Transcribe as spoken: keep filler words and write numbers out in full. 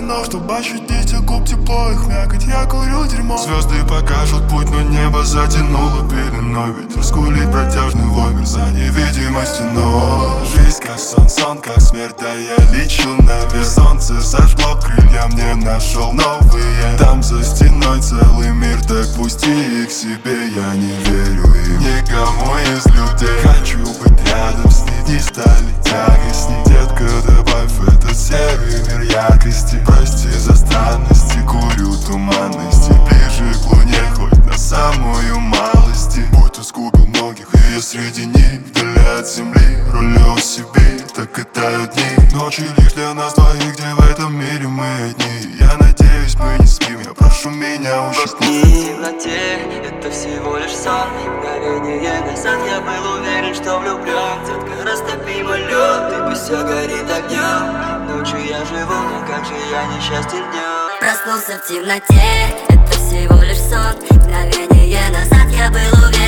но чтобы ощутить у губ тепло их мякоть, я курю дерьмо. Звезды покажут путь, но небо затянуло пеленой. Ветер скулит протяжный вой за невидимостью, но жизнь как сон, сон как смерть, да я лечу наверх. Солнце сожгло крылья, мне нашел новые. Там за стеной целый мир, так пусти их себе. Я не верю им, никому из людей. Хочу быть рядом с ней, не стали тягостней. Детка, добавь в этот серый мир яркости. Прости за странности, курю туманности. Ближе к луне, хоть на самую малости. Будто сгубил многих, и я среди них. Вдали от земли, рулю себе, так и тают дни. Ночи лишь для нас двоих, где в этом мире мы одни. Я надеюсь, мы не спим, я прошу меня ужаснуть. В темноте, это всего лишь сон. Мгновение назад я был уверен, что влюблен. Детка, растопи мой лед, и пусть все горит огнем. Ночью я живу, но как же я несчастен днем. Проснулся в темноте, это всего лишь сон. Мгновение назад я был уверен,